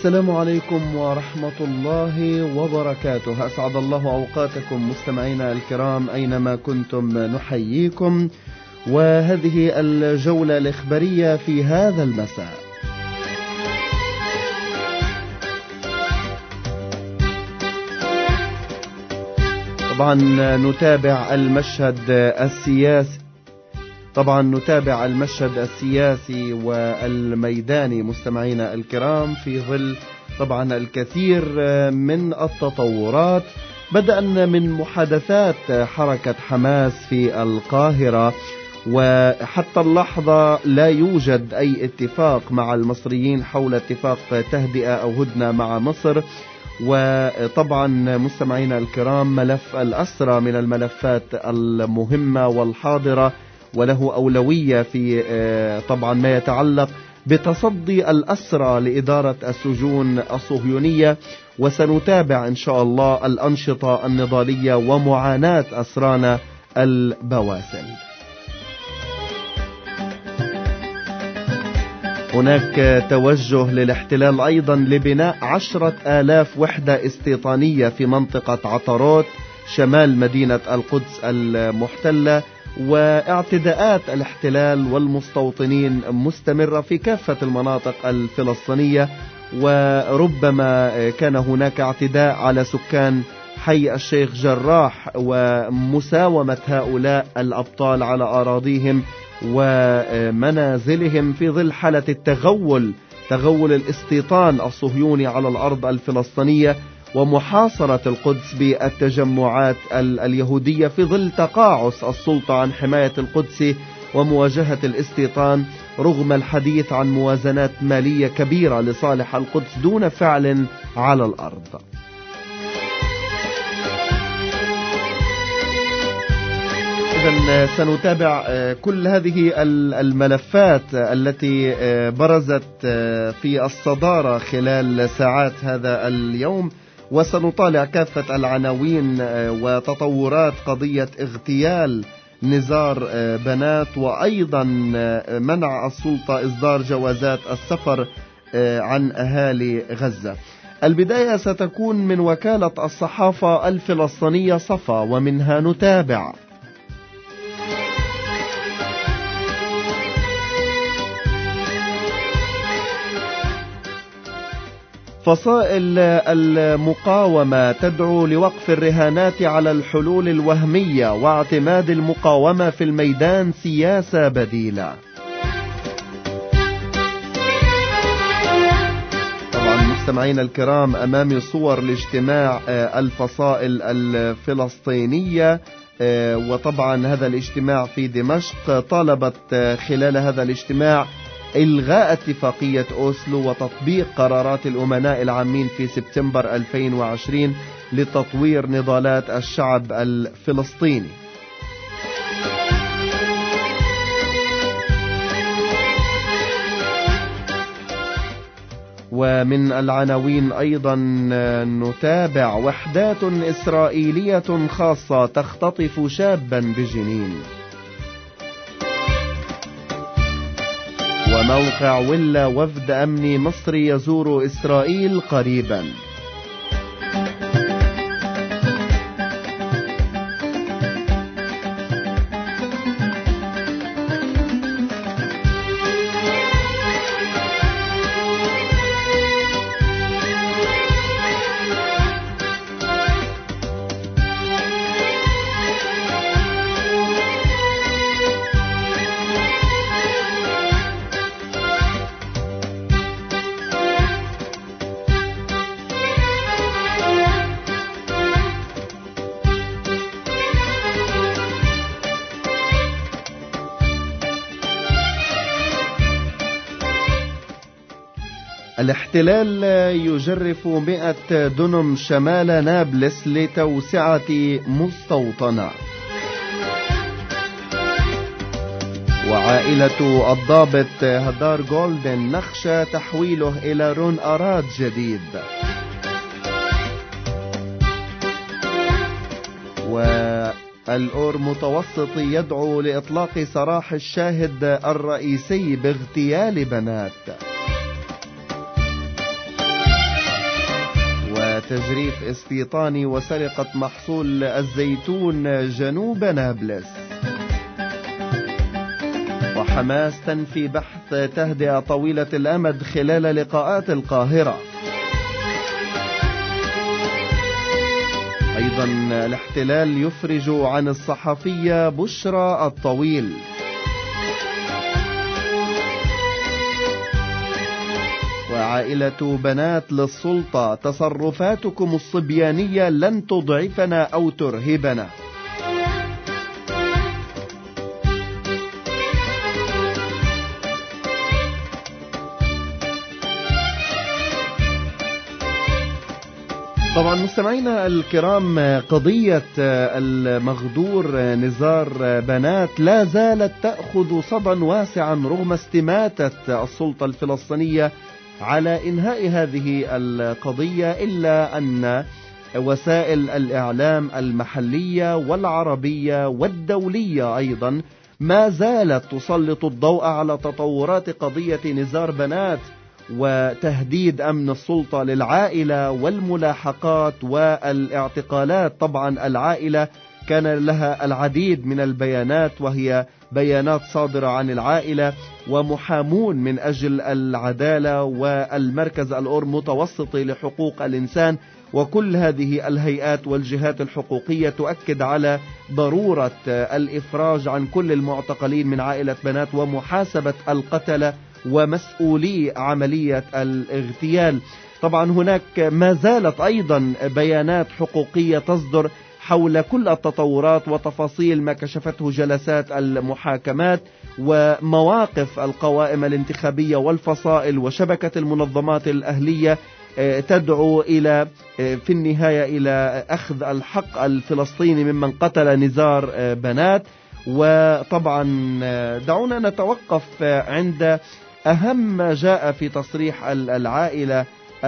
السلام عليكم ورحمة الله وبركاته. أسعد الله أوقاتكم مستمعينا الكرام أينما كنتم، نحييكم وهذه الجولة الإخبارية في هذا المساء. طبعا نتابع المشهد السياسي والميداني مستمعينا الكرام في ظل طبعا الكثير من التطورات، بدءا من محادثات حركة حماس في القاهرة، وحتى اللحظة لا يوجد أي اتفاق مع المصريين حول اتفاق تهدئة أو هدنة مع مصر. وطبعا مستمعينا الكرام ملف الأسرى من الملفات المهمة والحاضرة، وله أولوية في طبعا ما يتعلق بتصدي الأسرى لإدارة السجون الصهيونية. وسنتابع إن شاء الله الأنشطة النضالية ومعاناة أسرانا البواسل. هناك توجه للاحتلال أيضا لبناء 10,000 وحدة استيطانية في منطقة عطاروت شمال مدينة القدس المحتلة، واعتداءات الاحتلال والمستوطنين مستمرة في كافة المناطق الفلسطينية، وربما كان هناك اعتداء على سكان حي الشيخ جراح ومساومة هؤلاء الأبطال على أراضيهم ومنازلهم في ظل حالة تغول الاستيطان الصهيوني على الأرض الفلسطينية ومحاصرة القدس بالتجمعات اليهودية في ظل تقاعس السلطة عن حماية القدس ومواجهة الاستيطان، رغم الحديث عن موازنات مالية كبيرة لصالح القدس دون فعل على الأرض. إذن سنتابع كل هذه الملفات التي برزت في الصدارة خلال ساعات هذا اليوم، وسنطالع كافة العناوين وتطورات قضية اغتيال نزار بنات، وأيضا منع السلطة إصدار جوازات السفر عن أهالي غزة. البداية ستكون من وكالة الصحافة الفلسطينية صفا، ومنها نتابع فصائل المقاومة تدعو لوقف الرهانات على الحلول الوهمية واعتماد المقاومة في الميدان سياسة بديلة. طبعا مستمعين الكرام أمامي صور لاجتماع الفصائل الفلسطينية، وطبعا هذا الاجتماع في دمشق طالبت خلال هذا الاجتماع إلغاء اتفاقية أوسلو وتطبيق قرارات الأمناء العامين في سبتمبر 2020 لتطوير نضالات الشعب الفلسطيني. ومن العناوين أيضا نتابع وحدات إسرائيلية خاصة تختطف شابا بجنين، وموقع ولا وفد أمني مصري يزور إسرائيل قريبا. الاحتلال يجرف 100 دنم شمال نابلس لتوسعة مستوطنة. وعائلة الضابط هدار جولدن نخشى تحويله إلى رون أراد جديد. والأور متوسطي يدعو لإطلاق سراح الشاهد الرئيسي باغتيال بنات. تجريف استيطاني وسرقة محصول الزيتون جنوب نابلس. وحماس تنفي بحث تهدئة طويلة الأمد خلال لقاءات القاهرة. أيضا الاحتلال يفرج عن الصحفية بشرى الطويل. وعائلة بنات للسلطة: تصرفاتكم الصبيانية لن تضعفنا أو ترهبنا. طبعا مستمعينا الكرام، قضية المغدور نزار بنات لا زالت تأخذ صدى واسعا رغم استماتة السلطة الفلسطينية على إنهاء هذه القضية، إلا أن وسائل الإعلام المحلية والعربية والدولية أيضا ما زالت تسلط الضوء على تطورات قضية نزار بنات وتهديد أمن السلطة للعائلة والملاحقات والاعتقالات. طبعا العائلة كان لها العديد من البيانات، وهي بيانات صادرة عن العائلة ومحامون من أجل العدالة والمركز المتوسطي لحقوق الإنسان، وكل هذه الهيئات والجهات الحقوقية تؤكد على ضرورة الإفراج عن كل المعتقلين من عائلة بنات ومحاسبة القتلة ومسؤولي عملية الاغتيال. طبعا هناك ما زالت أيضا بيانات حقوقية تصدر حول كل التطورات وتفاصيل ما كشفته جلسات المحاكمات ومواقف القوائم الانتخابية والفصائل وشبكة المنظمات الأهلية تدعو إلى في النهاية إلى أخذ الحق الفلسطيني ممن قتل نزار بنات. وطبعا دعونا نتوقف عند أهم ما جاء في تصريح العائلة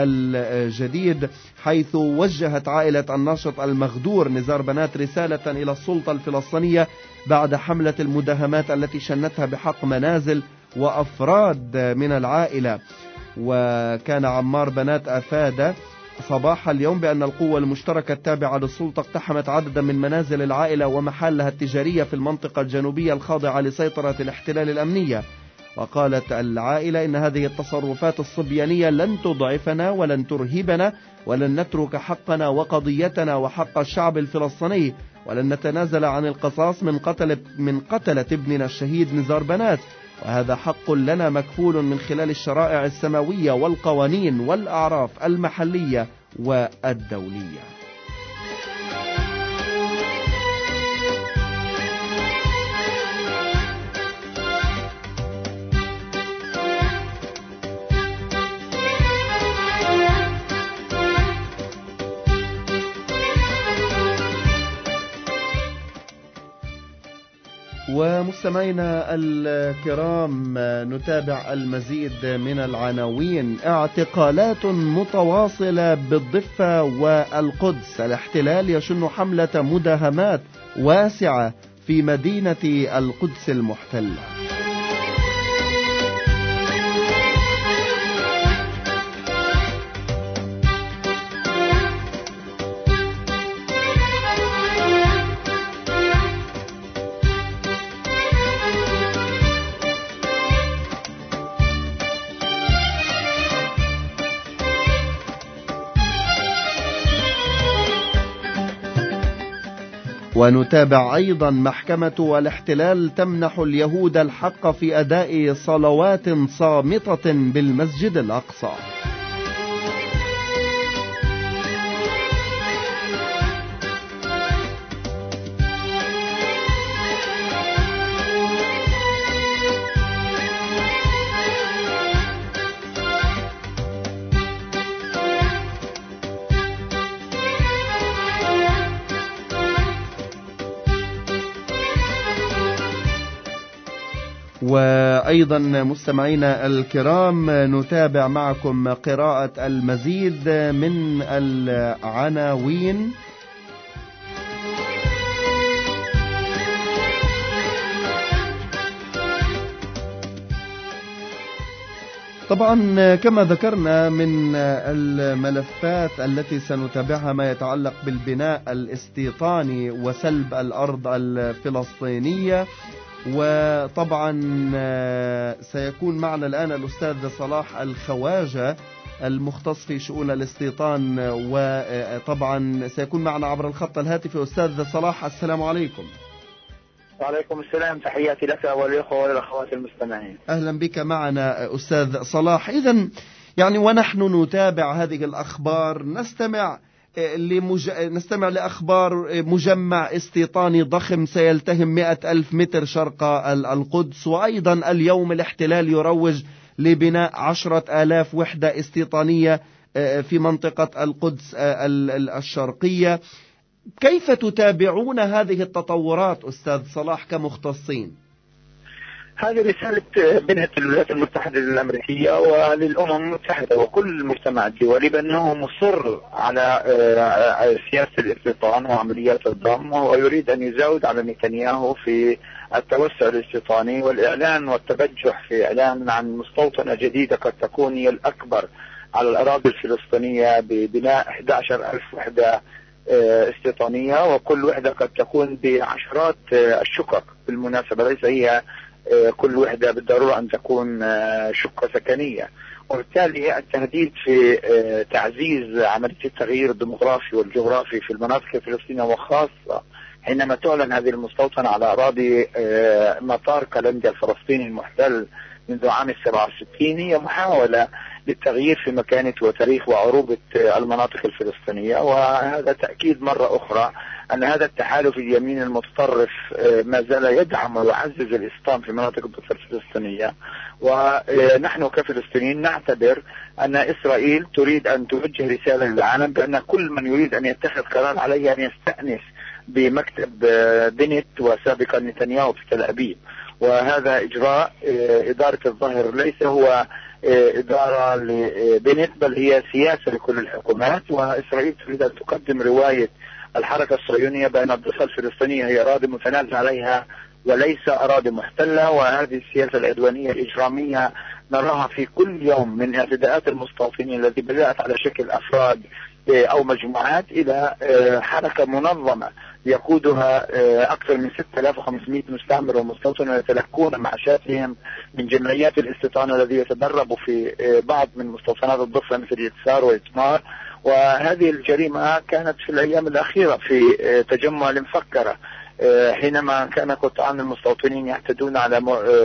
الجديد، حيث وجهت عائلة الناشط المغدور نزار بنات رسالة إلى السلطة الفلسطينية بعد حملة المداهمات التي شنتها بحق منازل وأفراد من العائلة. وكان عمار بنات أفاد صباح اليوم بأن القوة المشتركة التابعة للسلطة اقتحمت عددا من منازل العائلة ومحلها التجارية في المنطقة الجنوبية الخاضعة لسيطرة الاحتلال الأمنية. وقالت العائلة إن هذه التصرفات الصبيانية لن تضعفنا ولن ترهبنا، ولن نترك حقنا وقضيتنا وحق الشعب الفلسطيني، ولن نتنازل عن القصاص من قتلة ابننا الشهيد نزار بنات، وهذا حق لنا مكفول من خلال الشرائع السماوية والقوانين والأعراف المحلية والدولية. ومستمعينا الكرام، نتابع المزيد من العناوين. اعتقالات متواصلة بالضفة والقدس، الاحتلال يشن حملة مداهمات واسعة في مدينة القدس المحتلة. ونتابع أيضا محكمة الاحتلال تمنح اليهود الحق في أداء صلوات صامتة بالمسجد الأقصى. وأيضا مستمعينا الكرام، نتابع معكم قراءة المزيد من العناوين. طبعا كما ذكرنا من الملفات التي سنتابعها ما يتعلق بالبناء الاستيطاني وسلب الأرض الفلسطينية. وطبعا سيكون معنا الآن الأستاذ صلاح الخواجة المختص في شؤون الاستيطان، وطبعا سيكون معنا عبر الخط الهاتفي. أستاذ صلاح، السلام عليكم. وعليكم السلام، تحياتي لك وللأخوة والأخوات المستمعين. أهلا بك معنا أستاذ صلاح. إذن يعني ونحن نتابع هذه الأخبار نستمع لأخبار مجمع استيطاني ضخم سيلتهم 100,000 متر شرق القدس، وأيضا اليوم الاحتلال يروج لبناء 10,000 وحدة استيطانية في منطقة القدس الشرقية. كيف تتابعون هذه التطورات أستاذ صلاح كمختصين؟ هذه رسالة بنت الولايات المتحدة الأمريكية وللأمم المتحدة وكل المجتمع الدولي بأنه مصر على سياسة الاستيطان وعمليات الضم، ويريد أن يزود على نتنياهو في التوسع الاستيطاني والإعلان والتبجح في إعلان عن مستوطنة جديدة قد تكون هي الأكبر على الأراضي الفلسطينية ببناء 11,000 وحدة استيطانية، وكل وحدة قد تكون بعشرات الشقق. بالمناسبة ليس هي كل وحدة بالضرورة أن تكون شقة سكنية، وبالتالي التهديد في تعزيز عملية التغيير الديموغرافي والجغرافي في المناطق الفلسطينية، وخاصة حينما تعلن هذه المستوطنة على أراضي مطار كالندا الفلسطيني المحتل منذ عام 67، هي محاولة للتغيير في مكانة وتاريخ وعروبة المناطق الفلسطينية. وهذا تأكيد مرة أخرى أن هذا التحالف اليمين المتطرف ما زال يدعم ويعزز الإسلام في مناطق الضفة الفلسطينية. ونحن كفلسطينيين نعتبر أن إسرائيل تريد أن توجه رسالة للعالم بأن كل من يريد أن يتخذ قرار عليه أن يستأنس بمكتب بنت وسابقا نتنياهو في تل أبيب. وهذا إجراء إدارة الظهر ليس هو إدارة لبنت، بل هي سياسة لكل الحكومات. وإسرائيل تريد أن تقدم رواية الحركة الصهيونية بأن الضفة الفلسطينية هي أراضي متنازع عليها وليس أراضي محتلة. وهذه السياسة العدوانية الإجرامية نراها في كل يوم، من اعتداءات المستوطنين التي بدأت على شكل أفراد أو مجموعات إلى حركة منظمة يقودها أكثر من 6500 مستعمر ومستوطن يتلقون معاشاتهم من جمعيات الاستيطان الذي يتدربوا في بعض من مستوطنات الضفة مثل يتسار وإتمار. وهذه الجريمة كانت في الأيام الأخيرة في تجمع المفكرة، حينما كان قطعان المستوطنين يعتدون على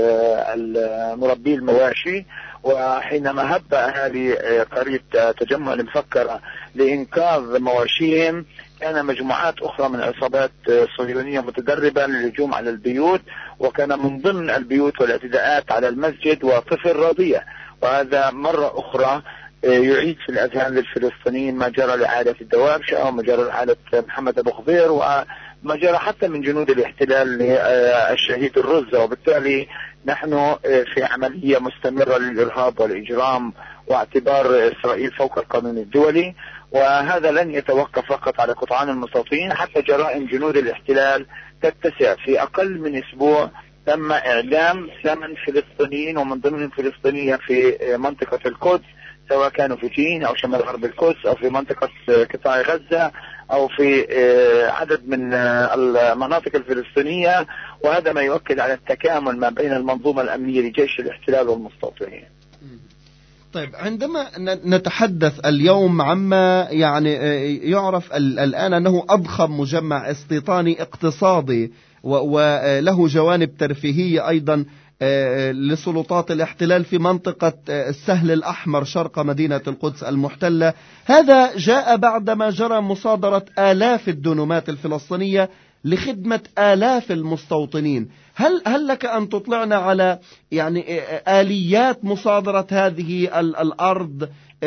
مربي المواشي، وحينما هب أهالي قرية تجمع المفكرة لإنقاذ مواشيهم كان مجموعات أخرى من عصابات صهيونية متدربة للهجوم على البيوت، وكان من ضمن البيوت والاعتداءات على المسجد وطفل رضيع. وهذا مرة أخرى يعيد في الأذهان للفلسطينيين ما جرى لعائلة الدوابشة وما جرى لعائلة محمد أبو خضير وما جرى حتى من جنود الاحتلال للشهيد الرزة. وبالتالي نحن في عملية مستمرة للإرهاب والإجرام واعتبار إسرائيل فوق القانون الدولي، وهذا لن يتوقف فقط على قطعان المستوطنين. حتى جرائم جنود الاحتلال تتسع. في أقل من أسبوع تم إعدام 8 فلسطينيين ومن ضمن الفلسطينية في منطقة القدس، سواء كانوا في جنين أو شمال غرب القدس أو في منطقة قطاع غزة أو في عدد من المناطق الفلسطينية. وهذا ما يؤكد على التكامل ما بين المنظومة الأمنية لجيش الاحتلال والمستوطنين. طيب، عندما نتحدث اليوم عما يعني يعرف الآن أنه أضخم مجمع استيطاني اقتصادي وله جوانب ترفيهية أيضا لسلطات الاحتلال في منطقة السهل الأحمر شرق مدينة القدس المحتلة، هذا جاء بعدما جرى مصادرة آلاف الدنومات الفلسطينية لخدمة آلاف المستوطنين. هل لك أن تطلعنا على يعني آليات مصادرة هذه الأرض؟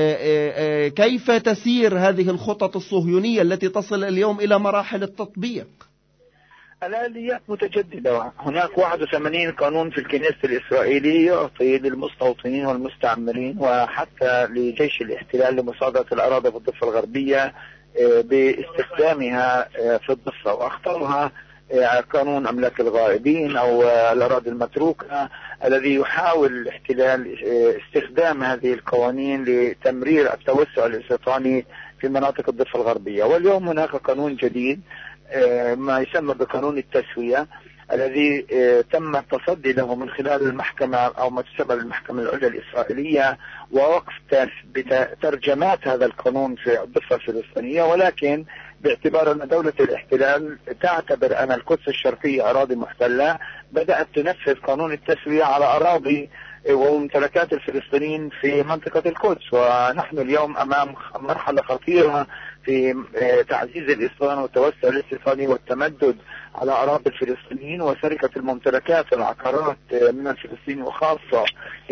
كيف تسير هذه الخطط الصهيونية التي تصل اليوم إلى مراحل التطبيق؟ الآليات متجددة. هناك 81 قانون في الكنيسة الإسرائيلي يعطي للمستوطنين والمستعمرين وحتى لجيش الاحتلال لمصادرة الأراضي في الضفة الغربية باستخدامها في الضفة، وأخطرها قانون أملاك الغائبين أو الأراضي المتروكة، الذي يحاول الاحتلال استخدام هذه القوانين لتمرير التوسع الاستيطاني في مناطق الضفة الغربية. واليوم هناك قانون جديد ما يسمى بقانون التسوية، الذي تم التصدي له من خلال المحكمة أو ما تسمى بالمحكمة العليا الإسرائيلية، ووقف ترجمات هذا القانون في الضفة الفلسطينية، ولكن باعتبار أن دولة الاحتلال تعتبر أن القدس الشرقية أراضي محتلة، بدأت تنفذ قانون التسوية على أراضي وممتلكات الفلسطينيين في منطقة القدس. ونحن اليوم أمام مرحلة خطيرة في تعزيز الاستيطان والتوسع الاستيطاني والتمدد على أراضي الفلسطينيين وسرقة الممتلكات والعقارات من الفلسطينيين، وخاصة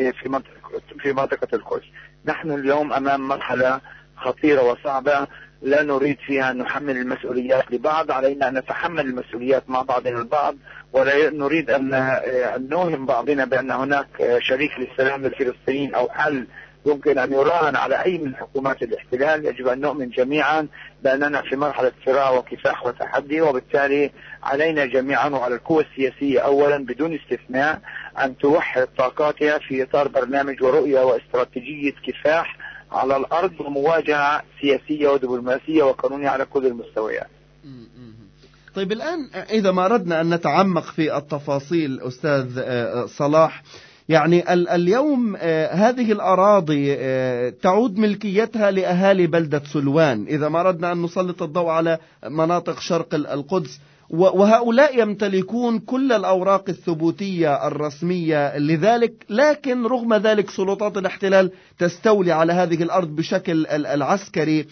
في منطقة القدس. نحن اليوم أمام مرحلة خطيرة وصعبة، لا نريد فيها أن نحمل المسؤوليات لبعض، علينا أن نتحمل المسؤوليات مع بعضنا البعض، ولا نريد أن نوهم بعضنا بأن هناك شريك للسلام للفلسطينيين أو حل يمكن أن يراهن على أي من حكومات الاحتلال. يجب أن نؤمن جميعا بأننا في مرحلة صراع وكفاح وتحدي، وبالتالي علينا جميعا وعلى القوى السياسية أولا بدون استثناء أن توحد طاقاتها في إطار برنامج ورؤية واستراتيجية كفاح على الأرض ومواجهة سياسية ودبلوماسية وقانونية على كل المستويات. طيب الآن إذا ما أردنا أن نتعمق في التفاصيل أستاذ صلاح، يعني اليوم هذه الأراضي تعود ملكيتها لأهالي بلدة سلوان، إذا ما أردنا أن نسلط الضوء على مناطق شرق القدس، وهؤلاء يمتلكون كل الأوراق الثبوتية الرسمية لذلك، لكن رغم ذلك سلطات الاحتلال تستولي على هذه الأرض بشكل العسكري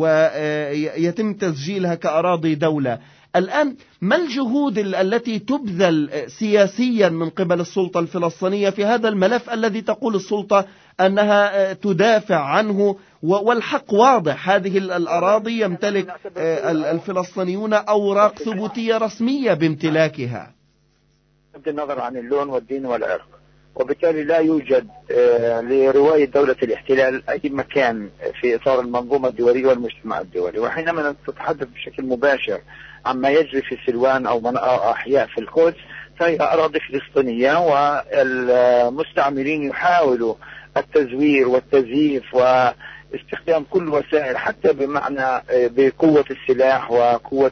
ويتم تسجيلها كأراضي دولة. الآن ما الجهود التي تبذل سياسيا من قبل السلطة الفلسطينية في هذا الملف الذي تقول السلطة أنها تدافع عنه، والحق واضح، هذه الأراضي يمتلك الفلسطينيون أوراق ثبوتية رسمية بامتلاكها بغض النظر عن اللون والدين والعرق، وبالتالي لا يوجد لرواية دولة الاحتلال أي مكان في إطار المنظومة الدولية والمجتمع الدولي. وحينما تتحدث بشكل مباشر عما يجري في سلوان أو أحياء في القدس، فهي أراضي فلسطينية، والمستعمرين يحاولوا التزوير والتزييف واستخدام كل وسائل حتى بمعنى بقوة السلاح وقوة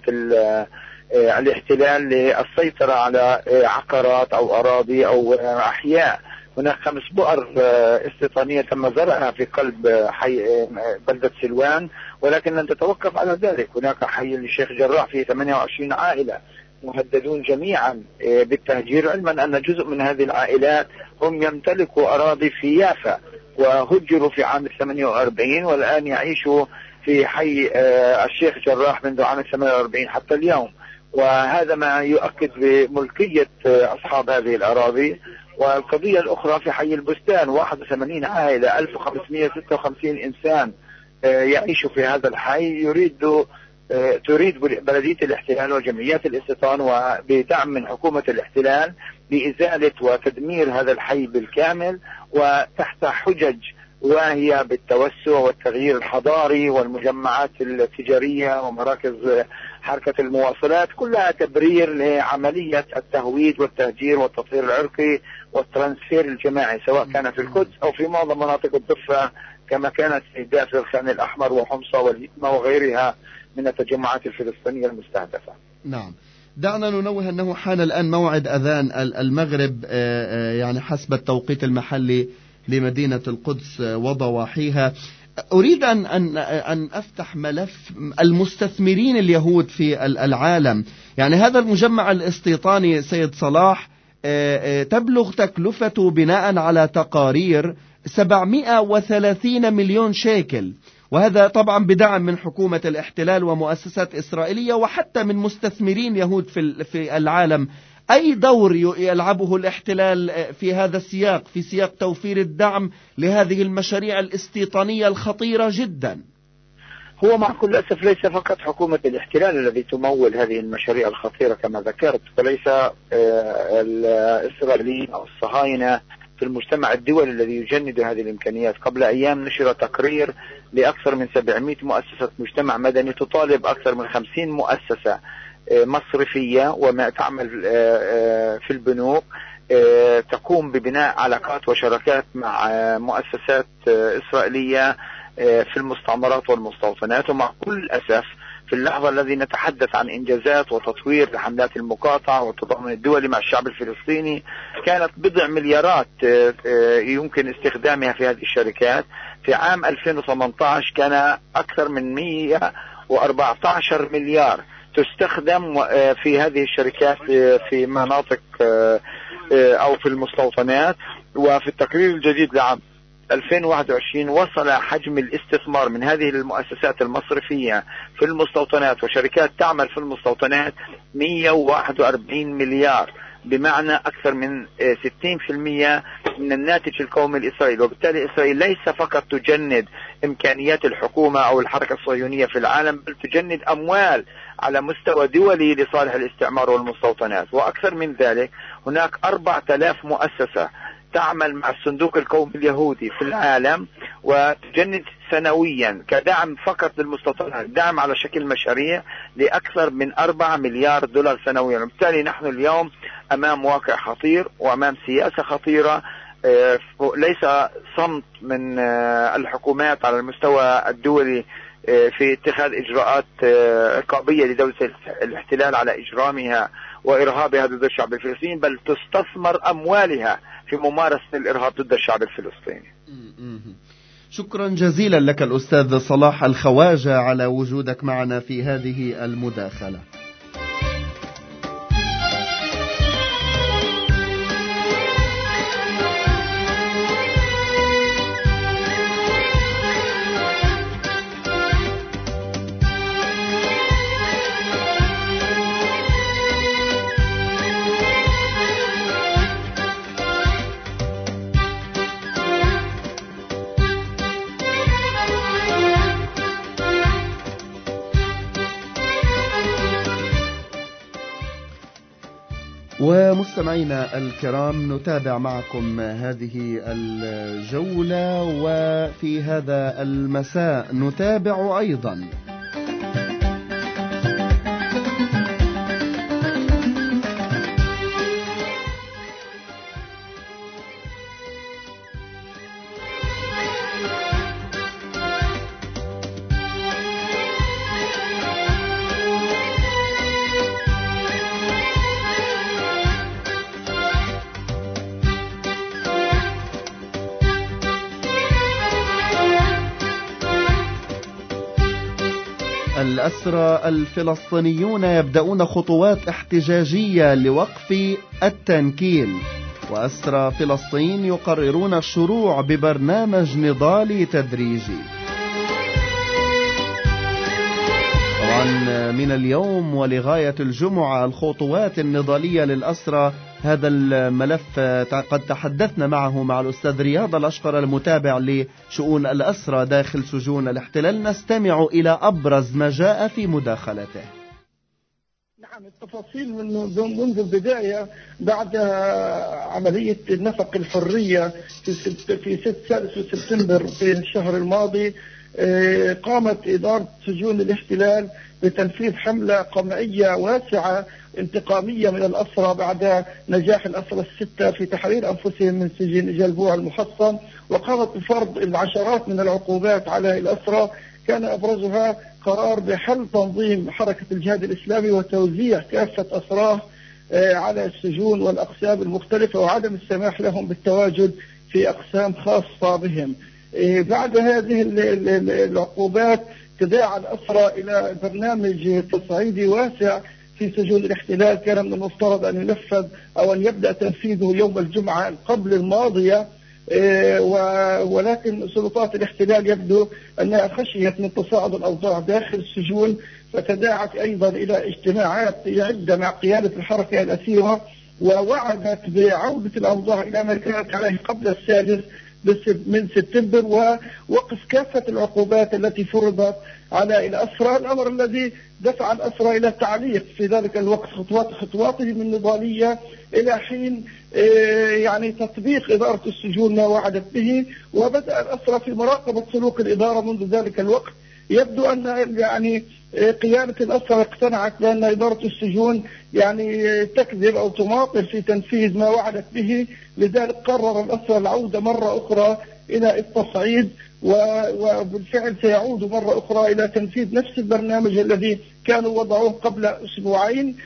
الاحتلال للسيطرة على عقارات أو أراضي أو أحياء. هناك 5 بؤر استيطانية تم زرعها في قلب حي بلدة سلوان، ولكن لن تتوقف على ذلك. هناك حي للشيخ جراح فيه 28 عائلة مهددون جميعا بالتهجير، علما أن جزء من هذه العائلات هم يمتلكوا أراضي في يافا وهجروا في عام 48، والآن يعيشوا في حي الشيخ جراح منذ عام 48 حتى اليوم. وهذا ما يؤكد بملكية أصحاب هذه الأراضي. والقضية الأخرى في حي البستان 81 عائلة 1556 إنسان يعيشوا في هذا الحي، تريد بلدية الاحتلال وجمعيات الاستيطان وبدعم من حكومة الاحتلال بإزالة وتدمير هذا الحي بالكامل، وتحت حجج واهية بالتوسع والتغيير الحضاري والمجمعات التجارية ومراكز حركة المواصلات، كلها تبرير لعملية التهويد والتهجير والتطهير العرقي والترانسفير الجماعي، سواء كان في القدس أو في معظم مناطق الضفة كما كانت في دافر الخان الأحمر وحمصة والهتمة وغيرها من التجمعات الفلسطينية المستهدفة. نعم، دعنا ننوه أنه حان الآن موعد أذان المغرب يعني حسب التوقيت المحلي لمدينة القدس وضواحيها. أريد أن أفتح ملف المستثمرين اليهود في العالم. يعني هذا المجمع الاستيطاني سيد صلاح تبلغ تكلفته بناء على تقارير 730 مليون شيكل، وهذا طبعا بدعم من حكومة الاحتلال ومؤسسات إسرائيلية وحتى من مستثمرين يهود في العالم. أي دور يلعبه الاحتلال في هذا السياق، في سياق توفير الدعم لهذه المشاريع الاستيطانية الخطيرة جدا؟ هو مع كل أسف ليس فقط حكومة الاحتلال الذي تمول هذه المشاريع الخطيرة كما ذكرت، وليس الإسرائيليين أو الصهاينة في المجتمع الدولي الذي يجند هذه الإمكانيات. قبل أيام نشر تقرير لأكثر من 700 مؤسسة مجتمع مدني تطالب أكثر من 50 مؤسسة مصرفية وما تعمل في البنوك، تقوم ببناء علاقات وشراكات مع مؤسسات إسرائيلية في المستعمرات والمستوطنات. ومع كل أسف في اللحظة الذي نتحدث عن إنجازات وتطوير لحملات المقاطعة والتضامن الدولي مع الشعب الفلسطيني، كانت بضع مليارات يمكن استخدامها في هذه الشركات. في عام 2018 كان أكثر من 114 مليار تستخدم في هذه الشركات في مناطق أو في المستوطنات. وفي التقرير الجديد لعام 2021 وصل حجم الاستثمار من هذه المؤسسات المصرفية في المستوطنات وشركات تعمل في المستوطنات 141 مليار، بمعنى أكثر من 60% من الناتج القومي الإسرائيلي. وبالتالي إسرائيل ليس فقط تجند إمكانيات الحكومة أو الحركة الصهيونية في العالم، بل تجند أموال على مستوى دولي لصالح الاستعمار والمستوطنات. وأكثر من ذلك، هناك 4000 مؤسسة تعمل مع الصندوق القومي اليهودي في العالم وتجند سنويا كدعم فقط للمستوطنات، دعم على شكل مشاريع لأكثر من 4 مليار دولار سنويا. وبالتالي نحن اليوم أمام واقع خطير وأمام سياسة خطيرة، ليس صمت من الحكومات على المستوى الدولي في اتخاذ إجراءات عقابية لدولة الاحتلال على إجرامها وإرهابها ضد الشعب الفلسطيني، بل تستثمر أموالها في ممارسة الإرهاب ضد الشعب الفلسطيني. شكرا جزيلا لك الأستاذ صلاح الخواجة على وجودك معنا في هذه المداخلة. ومستمعينا الكرام، نتابع معكم هذه الجولة، وفي هذا المساء نتابع أيضا الأسرى الفلسطينيون يبدأون خطوات احتجاجية لوقف التنكيل، وأسرى فلسطين يقررون الشروع ببرنامج نضالي تدريجي. طبعا من اليوم ولغاية الجمعة الخطوات النضالية للأسرى، هذا الملف قد تحدثنا معه مع الأستاذ رياض الأشقر المتابع لشؤون الأسرى داخل سجون الاحتلال. نستمع إلى أبرز ما جاء في مداخلته. نعم، التفاصيل منذ البداية بعد عملية نفق الحرية في 6 سبتمبر في الشهر الماضي، قامت إدارة سجون الاحتلال بتنفيذ حملة قمعية واسعة انتقامية من الأسرى بعد نجاح الأسرى الستة في تحرير أنفسهم من سجن جلبوع المحصن، وقامت بفرض العشرات من العقوبات على الأسرى. كان أبرزها قرار بحل تنظيم حركة الجهاد الإسلامي وتوزيع كافة أسراه على السجون والأقسام المختلفة، وعدم السماح لهم بالتواجد في أقسام خاصة بهم. بعد هذه العقوبات تداعى الأسرى إلى برنامج تصعيدي واسع في سجون الاحتلال، كان من المفترض أن ينفذ أو أن يبدأ تنفيذه يوم الجمعة قبل الماضية، ولكن سلطات الاحتلال يبدو أنها خشيت من تصاعد الأوضاع داخل السجون، فتداعت أيضا إلى اجتماعات عدة مع قيادة الحركة الأسيرة، ووعدت بعودة الأوضاع إلى ما كانت عليه قبل 6 من سبتمبر، ووقف كافة العقوبات التي فرضت على الأسرى، الأمر الذي دفع الأسرى إلى تعليق في ذلك الوقت خطواتهم النضالية إلى حين يعني تطبيق إدارة السجون ما وعدت به. وبدأ الأسرى في مراقبة سلوك الإدارة منذ ذلك الوقت، يبدو أن يعني قيادة الأسرى اقتنعت بأن إدارة السجون يعني تكذب أو تماطل في تنفيذ ما وعدت به، لذلك قرر الأسرى العودة مرة أخرى إلى التصعيد، وبالفعل سيعود مرة أخرى إلى تنفيذ نفس البرنامج الذي كانوا وضعوه قبل أسبوعين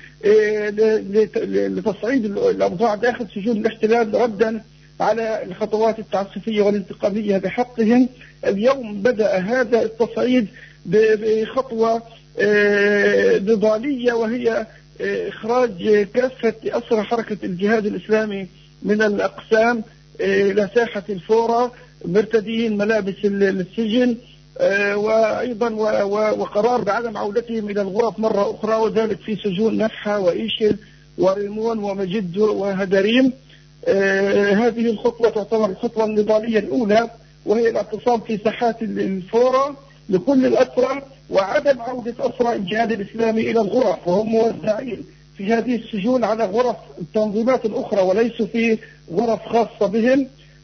لتصعيد الأوضاع داخل سجون الاحتلال ردا على الخطوات التعسفية والانتقامية بحقهم. اليوم بدأ هذا التصعيد بخطوة نضالية، وهي إخراج كافة أسرى حركة الجهاد الإسلامي من الأقسام إلى ساحة الفورة مرتدين ملابس السجن، وأيضا وقرار بعدم عودتهم إلى الغرف مرة أخرى، وذلك في سجون نفحة وإيشل وريمون ومجد وهدريم. هذه الخطوة تعتبر الخطوة النضالية الأولى، وهي الاعتصام في ساحات الفورة لكل الأسرى، وعدم عودة أسرى الجهاد الإسلامي إلى الغرف، وهم موزعين في هذه السجون على غرف التنظيمات الأخرى وليسوا في غرف خاصة بهم.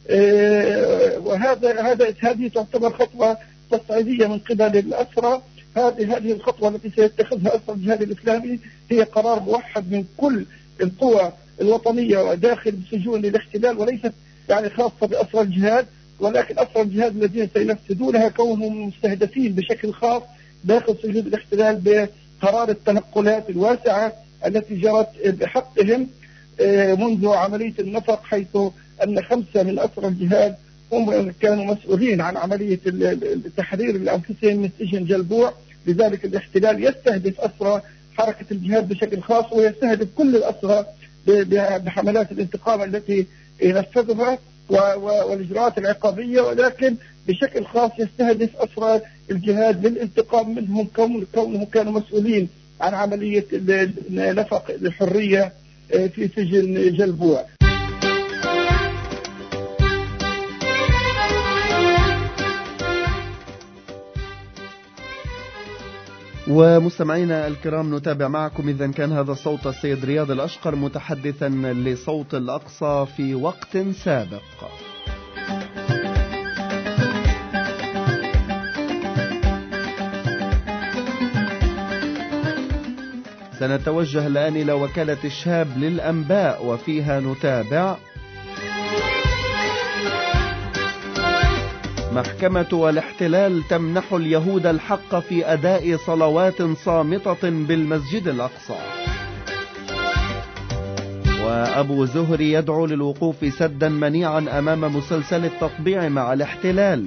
هذه تعتبر خطوة تصعيدية من قبل الأسرى. هذه الخطوة التي سيتخذها أسرى الجهاد الإسلامي هي قرار موحد من كل القوى الوطنية داخل سجون الاحتلال، وليست يعني خاصة بأسرى الجهاد، ولكن أسرى الجهاد الذين سينفذونها كونهم مستهدفين بشكل خاص داخل سجون الاحتلال بقرار التنقلات الواسعة التي جرت بحقهم منذ عملية النفق، حيث أن 5 من أسرى الجهاد هم كانوا مسؤولين عن عملية التحرير لأنفسهم من سجن جلبوع. لذلك الاحتلال يستهدف أسرى حركة الجهاد بشكل خاص، ويستهدف كل الأسرى بحملات الانتقام التي ينفذها والإجراءات العقابية، ولكن بشكل خاص يستهدف أسرى الجهاد للانتقام منهم كونهم كانوا مسؤولين عن عملية نفق الحرية في سجن جلبوع. ومستمعينا الكرام، نتابع معكم إذا كان هذا صوت السيد رياض الأشقر متحدثا لصوت الأقصى في وقت سابق. سنتوجه الآن إلى وكالة الشاب للأنباء، وفيها نتابع: محكمة والاحتلال تمنح اليهود الحق في أداء صلوات صامتة بالمسجد الأقصى. وأبو زهري يدعو للوقوف سدا منيعا أمام مسلسل التطبيع مع الاحتلال.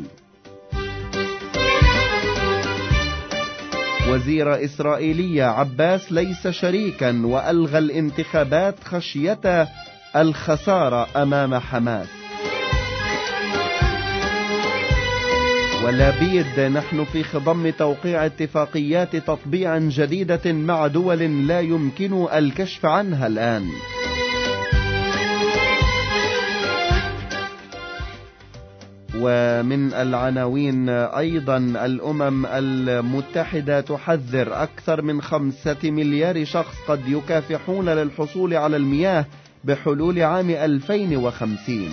وزيرة إسرائيلية: عباس ليس شريكا وألغى الانتخابات خشية الخسارة أمام حماس. ولابيد: نحن في خضم توقيع اتفاقيات تطبيع جديدة مع دول لا يمكن الكشف عنها الآن. ومن العناوين أيضا: الأمم المتحدة تحذر أكثر من 5 مليار شخص قد يكافحون للحصول على المياه بحلول عام 2050.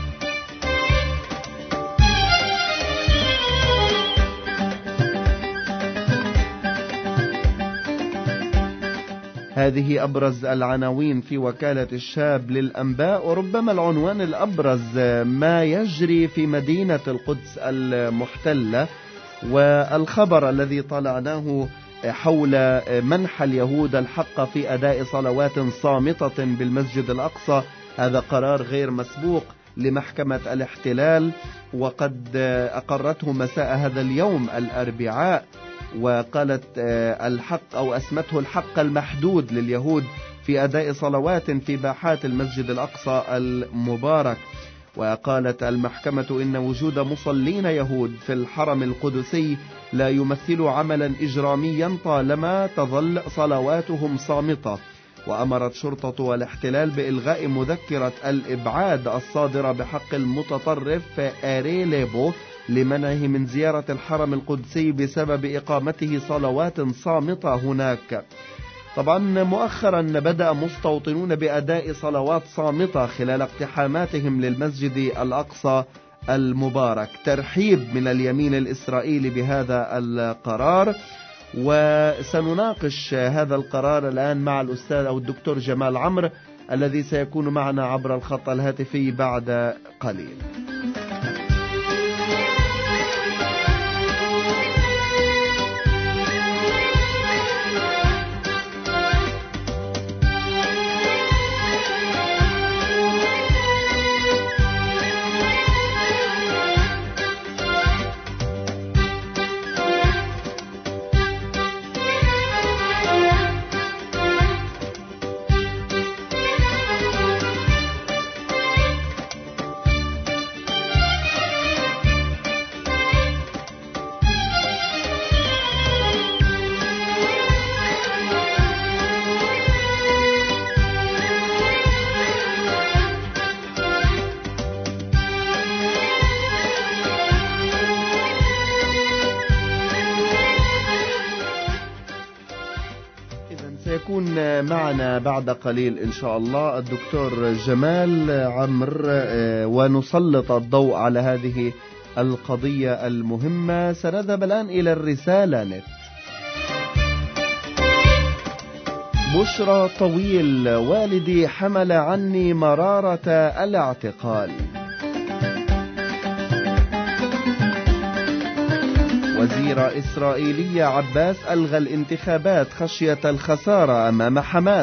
هذه أبرز العناوين في وكالة الشاب للأنباء، وربما العنوان الأبرز ما يجري في مدينة القدس المحتلة، والخبر الذي طلعناه حول منح اليهود الحق في أداء صلوات صامتة بالمسجد الأقصى. هذا قرار غير مسبوق لمحكمة الاحتلال، وقد أقرته مساء هذا اليوم الأربعاء، وقالت الحق أو أسمته الحق المحدود لليهود في أداء صلوات في باحات المسجد الأقصى المبارك. وقالت المحكمة إن وجود مصلين يهود في الحرم القدسي لا يمثل عملا إجراميا طالما تظل صلواتهم صامتة. وأمرت شرطة الاحتلال بإلغاء مذكرة الإبعاد الصادرة بحق المتطرف آري ليبو لمنعه من زيارة الحرم القدسي بسبب إقامته صلوات صامتة هناك. طبعا مؤخرا بدأ مستوطنون بأداء صلوات صامتة خلال اقتحاماتهم للمسجد الأقصى المبارك. ترحيب من اليمين الإسرائيلي بهذا القرار، وسنناقش هذا القرار الآن مع الأستاذ أو الدكتور جمال عمرو الذي سيكون معنا عبر الخط الهاتفي بعد قليل. سيكون معنا بعد قليل إن شاء الله الدكتور جمال عمرو ونسلط الضوء على هذه القضية المهمة. سنذهب الآن إلى الرسالة نت. بشرى طويل: والدي حمل عني مرارة الاعتقال. وزيرة إسرائيلية عباس ألغى الانتخابات خشية الخسارة أمام حماس.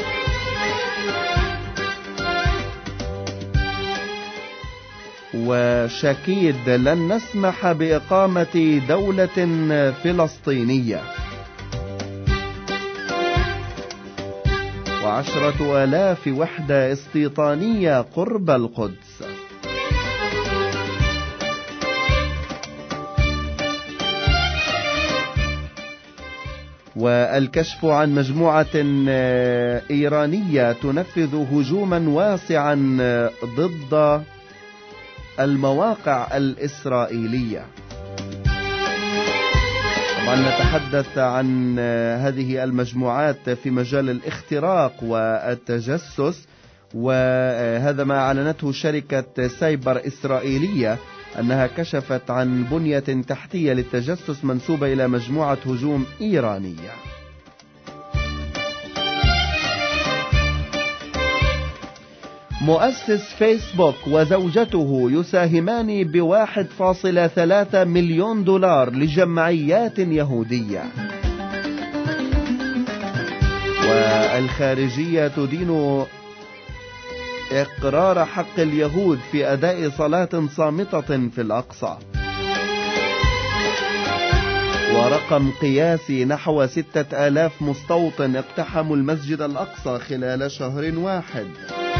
وشكيد: لن نسمح بإقامة دولة فلسطينية. 10,000 وحدة استيطانية قرب القدس. والكشف عن مجموعة إيرانية تنفذ هجوما واسعا ضد المواقع الإسرائيلية. طبعا نتحدث عن هذه المجموعات في مجال الاختراق والتجسس، وهذا ما أعلنته شركة سايبر إسرائيلية أنها كشفت عن بنية تحتية للتجسس منسوبة إلى مجموعة هجوم إيرانية. مؤسس فيسبوك وزوجته يساهمان ب$1.3 مليون لجمعيات يهودية. والخارجية تدين إقرار حق اليهود في أداء صلاة صامتة في الأقصى. ورقم قياسي: نحو 6,000 مستوطن اقتحموا المسجد الأقصى خلال شهر واحد.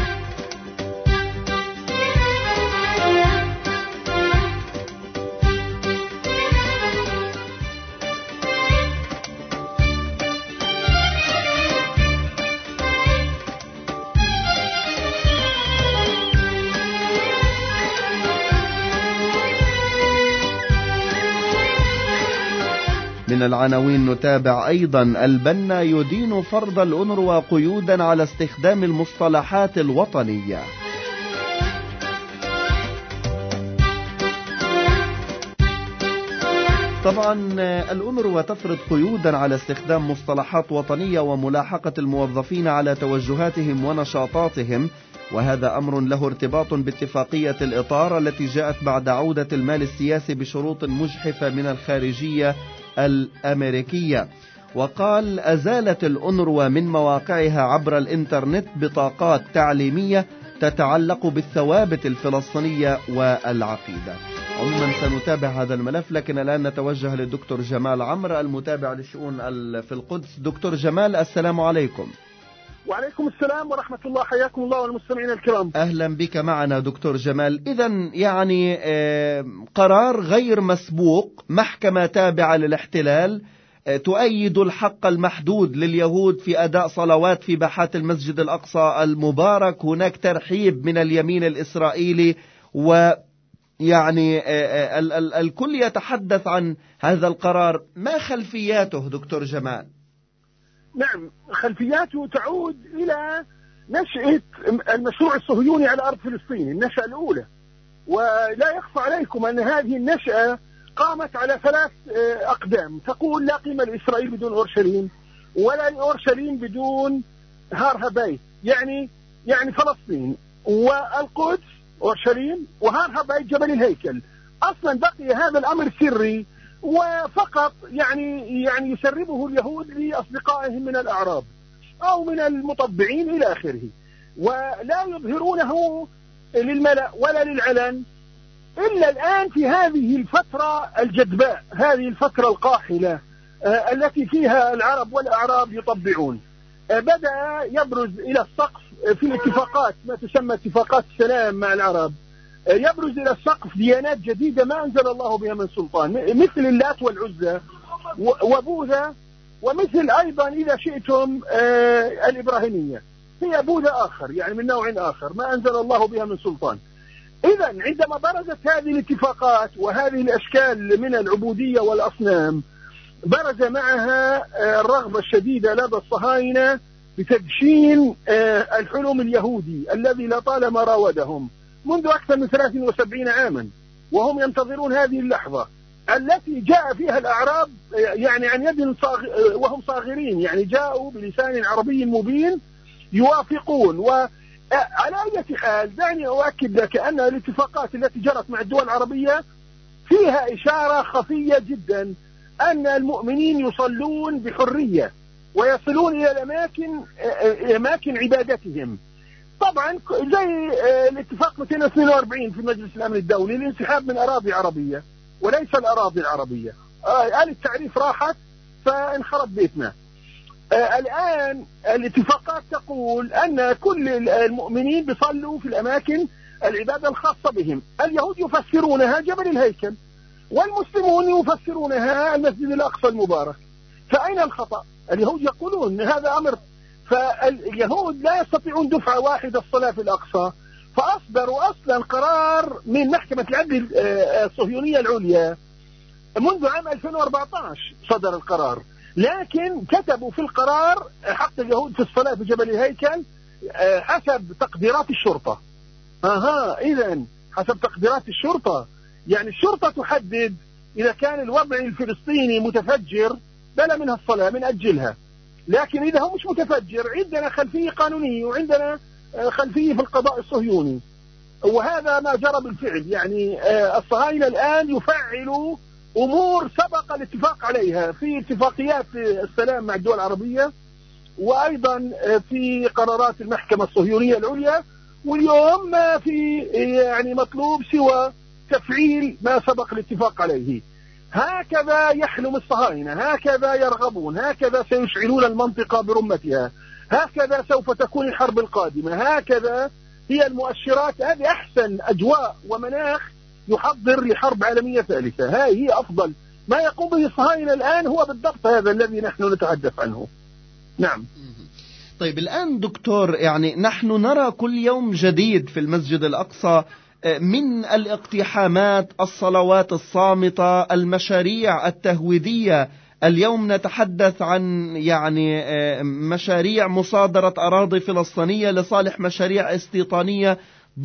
من العناوين نتابع أيضا: البنا يدين فرض الأونروا قيودا على استخدام المصطلحات الوطنية. طبعا الأونروا تفرض قيودا على استخدام مصطلحات وطنية وملاحقة الموظفين على توجهاتهم ونشاطاتهم، وهذا أمر له ارتباط باتفاقية الإطار التي جاءت بعد عودة المال السياسي بشروط مجحفة من الخارجية الأمريكية. وقال: أزالت الأونروا من مواقعها عبر الإنترنت بطاقات تعليمية تتعلق بالثوابت الفلسطينية والعقيدة. عموما سنتابع هذا الملف، لكن الآن نتوجه للدكتور جمال عمرو المتابع للشؤون في القدس. دكتور جمال، السلام عليكم. وعليكم السلام ورحمة الله، حياكم الله والمستمعين الكرام. أهلا بك معنا دكتور جمال. إذن يعني قرار غير مسبوق، محكمة تابعة للاحتلال تؤيد الحق المحدود لليهود في أداء صلوات في باحات المسجد الأقصى المبارك. هناك ترحيب من اليمين الإسرائيلي، ويعني الكل يتحدث عن هذا القرار. ما خلفياته دكتور جمال؟ نعم، خلفياته تعود إلى نشأة المشروع الصهيوني على أرض فلسطين، النشأة الأولى. ولا يخفى عليكم أن هذه النشأة قامت على 3 أقدام. تقول لا قيمة لإسرائيل بدون أورشليم، ولا لأورشليم بدون هار هابيت، يعني فلسطين والقدس أورشليم، وهار هابيت جبل الهيكل. أصلا بقي هذا الأمر سري، وفقط يعني يسربه اليهود لأصدقائهم من الأعراب أو من المطبعين إلى آخره، ولا يظهرونه للملأ ولا للعلن إلا الآن في هذه الفترة الجدباء، هذه الفترة القاحلة التي فيها العرب والأعراب يطبعون. بدأ يبرز إلى السقف في اتفاقات ما تسمى اتفاقات السلام مع العرب، يبرز إلى السقف ديانات جديدة ما أنزل الله بها من سلطان، مثل اللات والعزى وبوذا، ومثل أيضا إذا شئتم الإبراهيمية، هي بوذا آخر يعني من نوع آخر ما أنزل الله بها من سلطان. إذا عندما برزت هذه الاتفاقات وهذه الأشكال من العبودية والأصنام، برز معها الرغبة الشديدة لدى الصهاينة بتدشين الحلم اليهودي الذي لطالما راودهم منذ أكثر من 73 عاما، وهم ينتظرون هذه اللحظة التي جاء فيها الأعراب يعني عن يد وهم صاغرين، يعني جاءوا بلسان عربي مبين يوافقون. وعلى أي حال دعني أؤكد لك أن الاتفاقات التي جرت مع الدول العربية فيها إشارة خفية جدا أن المؤمنين يصلون بحرية ويصلون إلى أماكن عبادتهم. طبعا زي الاتفاق 242 في مجلس الأمن الدولي الانسحاب من أراضي عربية وليس الأراضي العربية، آل التعريف راحت فانخرب بيتنا. الآن الاتفاقات تقول أن كل المؤمنين بيصلوا في الأماكن العبادة الخاصة بهم. اليهود يفسرونها جبل الهيكل، والمسلمون يفسرونها المسجد الأقصى المبارك. فأين الخطأ؟ اليهود يقولون هذا أمر، فاليهود لا يستطيعون دفعة واحدة الصلاة في الأقصى، فأصدروا أصلا قرار من محكمة العدل الصهيونية العليا منذ عام 2014 صدر القرار، لكن كتبوا في القرار حق اليهود في الصلاة في جبل الهيكل حسب تقديرات الشرطة. إذن حسب تقديرات الشرطة، يعني الشرطة تحدد إذا كان الوضع الفلسطيني متفجر بلا منها الصلاة من أجلها، لكن إذا هو مش متفجر عندنا خلفية قانونية وعندنا خلفية في القضاء الصهيوني، وهذا ما جرى بالفعل. يعني الصهاينة الآن يفعلوا أمور سبق الاتفاق عليها في اتفاقيات السلام مع الدول العربية، وأيضا في قرارات المحكمة الصهيونية العليا، واليوم ما في يعني مطلوب سوى تفعيل ما سبق الاتفاق عليه. هكذا يحلم الصهاينة، هكذا يرغبون، هكذا سيشعلون المنطقة برمتها، هكذا سوف تكون الحرب القادمة، هكذا هي المؤشرات. هذه أحسن أجواء ومناخ يحضر لحرب عالمية ثالثة. هي أفضل ما يقوم به الصهاينة الآن، هو بالضبط هذا الذي نحن نتحدث عنه. نعم. طيب الآن دكتور، يعني نحن نرى كل يوم جديد في المسجد الأقصى من الاقتحامات، الصلوات الصامتة، المشاريع التهويدية. اليوم نتحدث عن يعني مشاريع مصادرة أراضي فلسطينية لصالح مشاريع استيطانية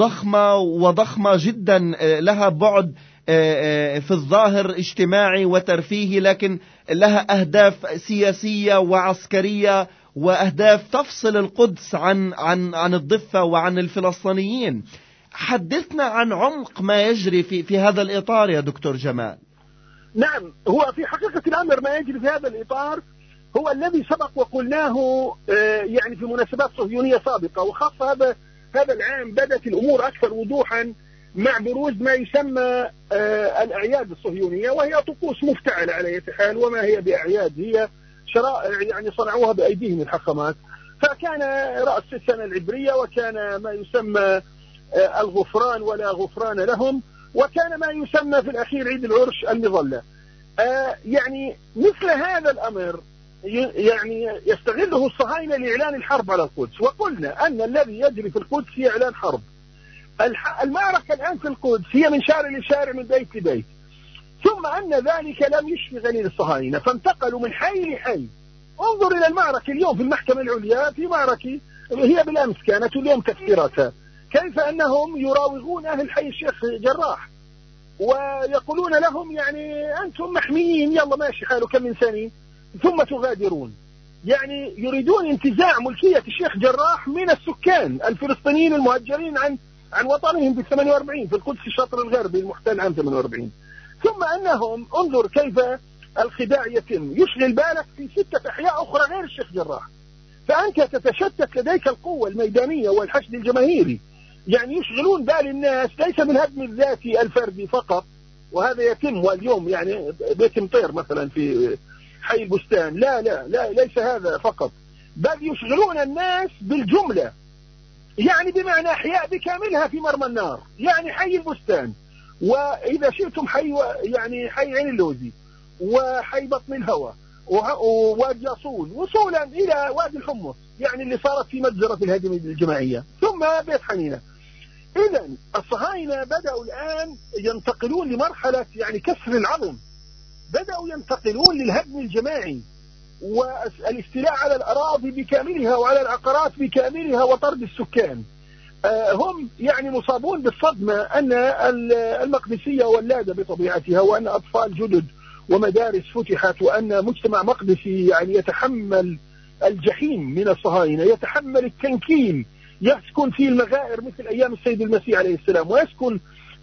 ضخمة جدا، لها بعد في الظاهر اجتماعي وترفيهي، لكن لها أهداف سياسية وعسكرية وأهداف تفصل القدس عن الضفة وعن الفلسطينيين. حدثنا عن عمق ما يجري في هذا الإطار يا دكتور جمال. نعم، هو في حقيقة الأمر ما يجري في هذا الإطار هو الذي سبق وقلناه يعني في مناسبات صهيونية سابقة، وخاصة هذا العام بدأت الأمور أكثر وضوحا مع بروز ما يسمى الأعياد الصهيونية، وهي طقوس مفتعلة على أي حال، وما هي بأعياد، هي شرائع يعني صنعوها بأيديهم الحكمات. فكان رأس السنة العبرية، وكان ما يسمى الغفران ولا غفران لهم، وكان ما يسمى في الأخير عيد العرش المظلة. يعني مثل هذا الأمر يعني يستغله الصهاينة لإعلان الحرب على القدس، وقلنا أن الذي يجري في القدس هي إعلان حرب. المعركة الآن في القدس هي من شارع لشارع، من بيت لبيت، ثم أن ذلك لم يشفي غليل الصهاينة، فانتقلوا من حي لحي. انظر إلى المعركة اليوم في المحكمة العليا، في معركة هي بالأمس كانت واليوم تفسيراتها، كيف أنهم يراوغون أهل حي الشيخ جراح ويقولون لهم يعني أنتم محميين، يلا ماشي حالكم من سنة ثم تغادرون. يعني يريدون انتزاع ملكية الشيخ جراح من السكان الفلسطينيين المهجرين عن وطنهم في 48 في القدس الشطر الغربي المحتل عام 48. ثم أنهم انظر كيف الخداع يتم، يشغل بالك في 6 أحياء أخرى غير الشيخ جراح، فأنت تتشتت لديك القوة الميدانية والحشد الجماهيري. يعني يشغلون بال الناس ليس بالهدم الذاتي الفردي فقط، وهذا يتم واليوم يعني بيت مطير مثلا في حي البستان، لا ليس هذا فقط، بل يشغلون الناس بالجملة، يعني بمعنى أحياء بكاملها في مرمى النار، يعني حي البستان، وإذا شئتم حي يعني حي عين اللوزي وحي بطن الهوى ووادي ياصون وصولا إلى وادي الحمص، يعني اللي صارت في مجزرة الهدم الجماعية، ثم بيت حنينة. إذا الصهاينة بدأوا الآن ينتقلون لمرحلة يعني كسر العظم، بدأوا ينتقلون للهدم الجماعي والاستيلاء على الأراضي بكاملها وعلى العقارات بكاملها وطرد السكان. هم يعني مصابون بالصدمة أن المقدسية ولادة بطبيعتها، وأن أطفال جدد ومدارس فتحت، وأن مجتمع مقدسي يعني يتحمل الجحيم من الصهاينة، يتحمل التنكيل، يسكن في المغائر مثل أيام السيد المسيح عليه السلام، ويسكن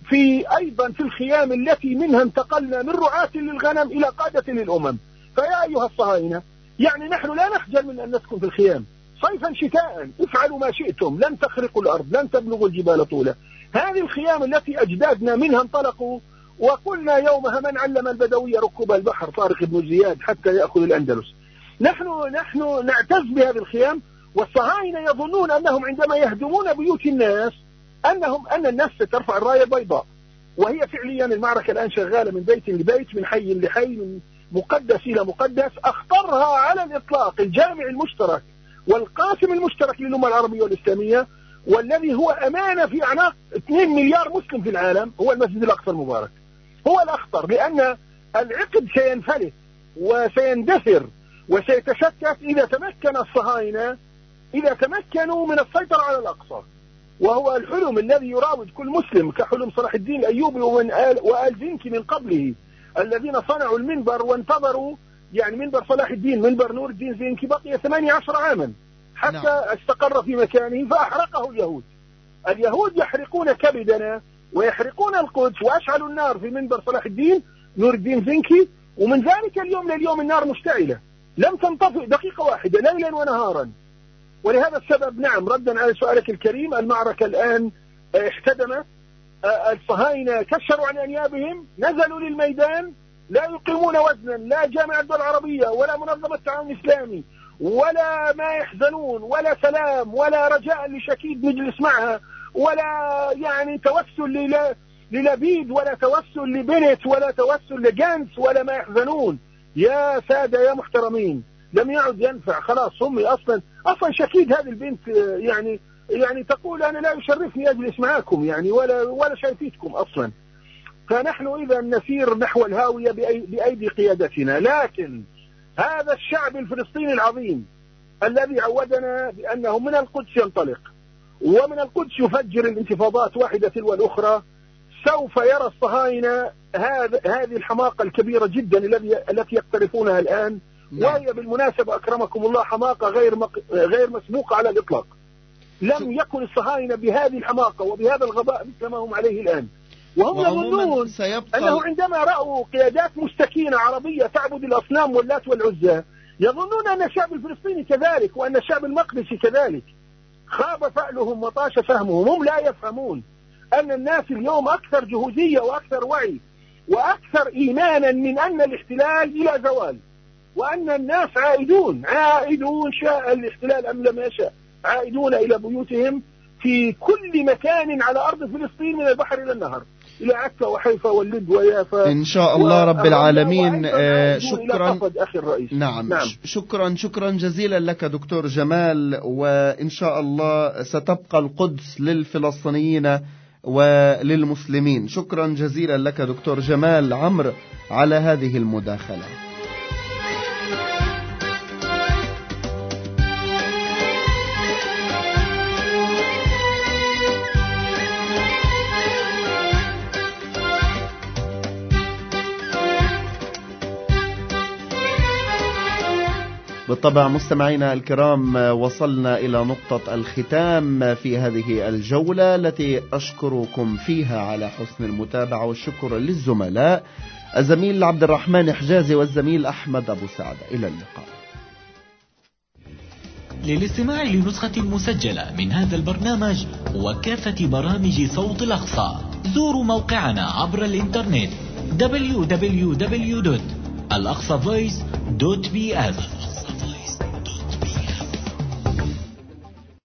أيضا في الخيام التي منها انتقلنا من رعاة للغنم إلى قادة للأمم. فيا أيها الصهاينة، يعني نحن لا نخجل من أن نسكن في الخيام صيفا شتاء، افعلوا ما شئتم، لن تخرقوا الأرض، لن تبلغوا الجبال طولا. هذه الخيام التي أجدادنا منها انطلقوا، وقلنا يومها من علم البدوي ركوب البحر طارق بن زياد حتى يأخذ الأندلس. نحن نعتز بهذه الخيام، والصهاينة يظنون أنهم عندما يهدمون بيوت الناس أن الناس سترفع الراية البيضاء، وهي فعليا المعركة الآن شغالة من بيت لبيت، من حي لحي، من مقدس إلى مقدس. أخطرها على الإطلاق الجامع المشترك والقاسم المشترك للأمة العربية والإسلامية، والذي هو أمانة في أعناق 2 مليار مسلم في العالم، هو المسجد الأقصى المبارك، هو الأخطر، لأن العقد سينفلت وسيندثر وسيتشتت إذا تمكن الصهاينة، إذا تمكنوا من السيطرة على الأقصى، وهو الحلم الذي يراود كل مسلم، كحلم صلاح الدين الأيوبي وآل زنكي من قبله، الذين صنعوا المنبر وانتظروا، يعني منبر صلاح الدين، منبر نور الدين زنكي بقي 18 عاما حتى استقر في مكانه، فأحرقه اليهود يحرقون كبدنا ويحرقون القدس، وأشعلوا النار في منبر صلاح الدين نور الدين زنكي، ومن ذلك اليوم لليوم النار مشتعلة لم تنطفئ دقيقة واحدة ليلا ونهارا. ولهذا السبب نعم، ردا على سؤالك الكريم، المعركة الآن احتدمت، الصهاينة كشروا عن أنيابهم، نزلوا للميدان، لا يقيمون وزنا، لا جامعة الدول العربية ولا منظمة التعاون الإسلامي ولا ما يحزنون ولا سلام ولا رجاء لشكيد نجلس معها، ولا يعني توسل للبيد ولا توسل لبنت ولا توسل لجانس ولا ما يحزنون. يا سادة يا محترمين، لم يعد ينفع، خلاص هم أصلا شكيد هذه البنت يعني تقول أنا لا يشرفني أجلس معاكم يعني ولا شايفيتكم أصلا. فنحن إذا نسير نحو الهاوية بأيدي قيادتنا، لكن هذا الشعب الفلسطيني العظيم الذي عودنا بأنه من القدس ينطلق ومن القدس يفجر الانتفاضات واحدة تلو الأخرى، سوف يرى الصهاينة هذه الحماقة الكبيرة جدا التي يقترفونها الآن، وهي بالمناسبة أكرمكم الله حماقة غير مسبوقة على الإطلاق. لم يكن الصهاينة بهذه الحماقة وبهذا الغباء مثل ما هم عليه الآن، وهم يظنون أنه عندما رأوا قيادات مستكينة عربية تعبد الأصنام واللات والعزى، يظنون أن الشعب الفلسطيني كذلك وأن الشعب المقدسي كذلك. خاب فألهم وطاش فهمهم. هم لا يفهمون أن الناس اليوم أكثر جهودية وأكثر وعي وأكثر إيمانا من أن الاحتلال إلى زوال، وأن الناس عائدون شاء الاحتلال أم لم يشاء، عائدون إلى بيوتهم في كل مكان على أرض فلسطين من البحر إلى النهر، إلى عكا وحيفا واللد ويافا إن شاء الله رب العالمين. شكرا أخي الرئيس. نعم. شكرا جزيلا لك دكتور جمال، وإن شاء الله ستبقى القدس للفلسطينيين وللمسلمين. شكرا جزيلا لك دكتور جمال عمرو على هذه المداخلة. بالطبع مستمعينا الكرام، وصلنا إلى نقطة الختام في هذه الجولة التي أشكركم فيها على حسن المتابعة، والشكر للزملاء الزميل عبد الرحمن حجازي والزميل أحمد أبو سعد. إلى اللقاء. للاستماع لنسخة مسجلة من هذا البرنامج وكافة برامج صوت الأقصى زوروا موقعنا عبر الإنترنت www.alaqsavoice.bs.